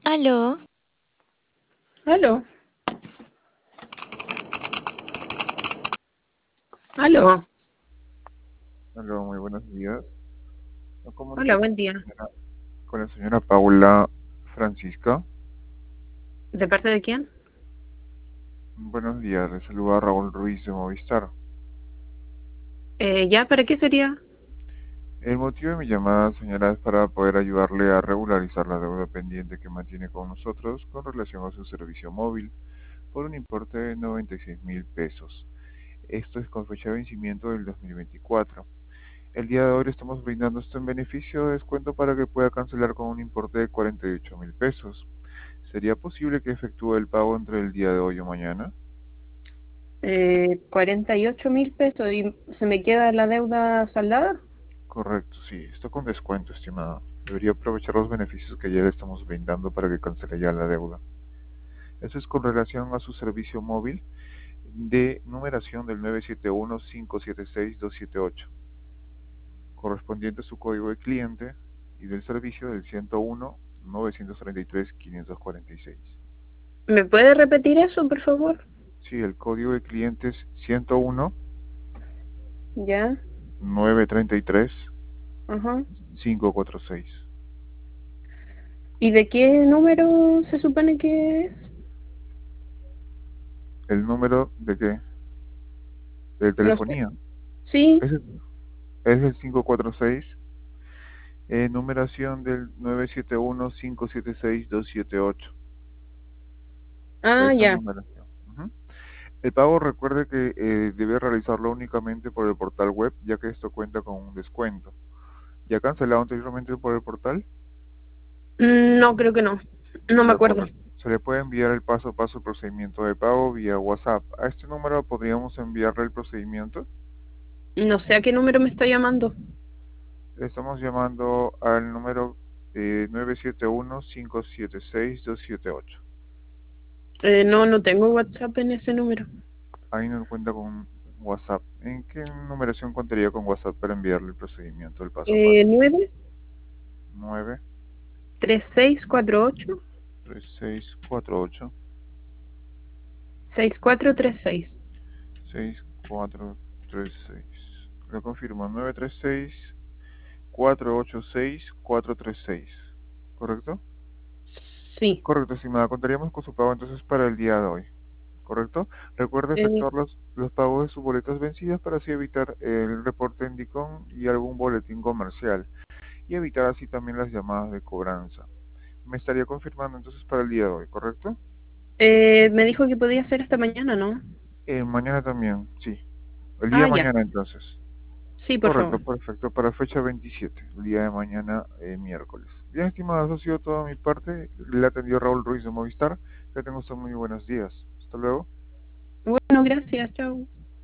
Aló, Aló, aló, Hola, muy buenos días. Me hola, comunico buen día. con la señora Paula Francisca. ¿De parte de quién? Buenos días, le saluda Raúl Ruiz de Movistar. ¿Ya? ¿Para qué sería? El motivo de mi llamada, señora, es para poder ayudarle a regularizar la deuda pendiente que mantiene con nosotros con relación a su servicio móvil por un importe de 96.000 pesos. Esto es con fecha de vencimiento del 2024. El día de hoy le estamos brindando esto en beneficio de descuento para que pueda cancelar con un importe de 48.000 pesos. ¿Sería posible que efectúe el pago entre el día de hoy o mañana? 48.000 pesos y se me queda la deuda saldada. Correcto, sí, esto con descuento, estimada. Debería aprovechar los beneficios que ya le estamos brindando para que cancele ya la deuda. Eso es con relación a su servicio móvil de numeración del 971-576-278, correspondiente a su código de cliente, y del servicio del 101-933-546. ¿Me puede repetir eso, por favor? Sí, el código de cliente es 101 Ya, 933 ajá. 546. ¿Y de qué número se supone que es? ¿El número de qué? De No sé. telefonía. Sí. Es el 546, numeración del 971-576-278. Ah, Esa ya. numeración. Ujú. El pago, recuerde que debe realizarlo únicamente por el portal web, ya que esto cuenta con un descuento. ¿Ya ha cancelado anteriormente por el portal? No, creo que no. No me De acuerdo. acuerdo. Se le puede enviar el paso a paso procedimiento de pago vía WhatsApp. A este número podríamos enviarle el procedimiento. No sé a qué número me está llamando. Le estamos llamando al número 971-576-278. No, no tengo WhatsApp en ese número. Ahí no cuenta con WhatsApp. ¿En qué numeración contaría con WhatsApp para enviarle el procedimiento, el paso a paso? 9 9 3648 3648 6436. 6436. Lo confirmo, 936-486-436. ¿Correcto? Sí. Correcto, estimada. Contaríamos con su pago entonces para el día de hoy. ¿Correcto? Recuerde Eh, efectuar los pagos de sus boletas vencidas para así evitar el reporte en DICOM y algún boletín comercial, y evitar así también las llamadas de cobranza. Me estaría confirmando entonces para el día de hoy, ¿correcto? me dijo que podía ser esta mañana, ¿no? Mañana también, sí. El día Ah, de ya. mañana entonces. Sí, por Correcto, favor. perfecto. Para fecha 27, el día de mañana, miércoles. Bien, estimado, eso ha sido todo de mi parte. Le atendió Raúl Ruiz de Movistar. Que tenga usted muy buenos días. Hasta luego. Bueno, gracias. Chao.